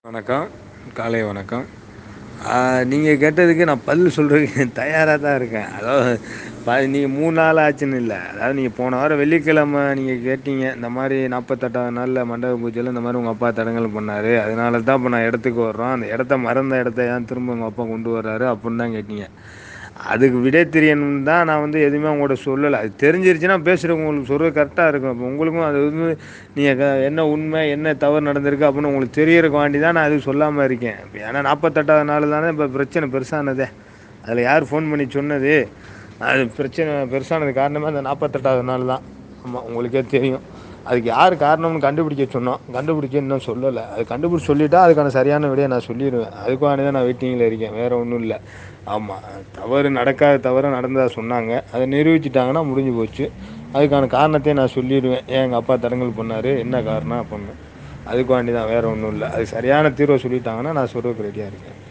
வணக்கம். காலை வணக்கம். நீங்க கேட்டதுக்கு நான் பதில் சொல்றதுக்கு தயாரா தான் இருக்கேன். அதாவது நீங்க 3 நாள் ஆச்சுன்னு இல்ல. அதாவது நீங்க போன வாரம் வெள்ளிக்கிழமை நீங்க கேட்டீங்க. இந்த மாரி 48வது நாள்ல மண்டப பூஜையில இந்த மாரி உங்க அப்பா தடங்கல் பண்ணாரு. அதனால தான் இப்ப நான் இடத்துக்கு வர்றோம். அந்த இடத்த மறந்த இடத்த ஏன் திரும்ப உங்க அப்பா கொண்டு வர்றாரு? அப்புட்ன்னு தான் கேட்டீங்க. அதுக்கு விடை தெரியணும்னு தான் நான் வந்து எதுவுமே உங்கள்ட்ட சொல்லல. அது தெரிஞ்சிருச்சுன்னா பேசுறதுக்கு உங்களுக்கு சொல்றது கரெக்ட்டா இருக்கும். அப்ப உங்களுக்கும் அது வந்து நீங்க என்ன உண்மை, என்ன தவறு நடந்திருக்கு அப்புட்ன்னு உங்களுக்கு தெரியறதுக்காண்டி தான் நான் எதுவும் சொல்லாம இருக்கேன். ஏன்னா 48வது நாள் தானே இப்ப பிரச்சனை பெருசானதே. அதில யார் ஃபோன் பண்ணி சொன்னது? அது பிரச்சனை பெருசானதுக்கு காரணமே அந்த 48வது நாள் தான். ஆமா, உங்களுக்கே தெரியும். அதுக்கு யார் காரணம்னு கண்டுபிடிக்க சொன்னோம். கண்டுபிடிக்க இன்னும் சொல்லல. அது கண்டுபிடிச்சு சொல்லிட்டா அதுக்கான சரியான விடைய நான் சொல்லிருவேன். அதுக்காண்டி தான் நான் வெயிட்டிங்ல இருக்கேன். வேற ஒண்ணும் இல்ல. ஆமா. தவறு நடக்காத தவறு நடந்ததா சொன்னாங்க. அத நிரூபிச்சுட்டாங்கன்னா முடிஞ்சு போச்சு. அதுக்கான காரணத்தையும் நான் சொல்லிருவேன். ஏன் எங்க அப்பா தடங்கல் பண்ணாரு? என்ன காரணம்? அப்புட்ன்னு. அதுக்காண்டி தான் வேற ஒண்ணும் இல்ல. அது சரியான தீர்வ சொல்லிட்டாங்கன்னா நான் சொல்றதுக்கு ரெடியா இருக்கேன்.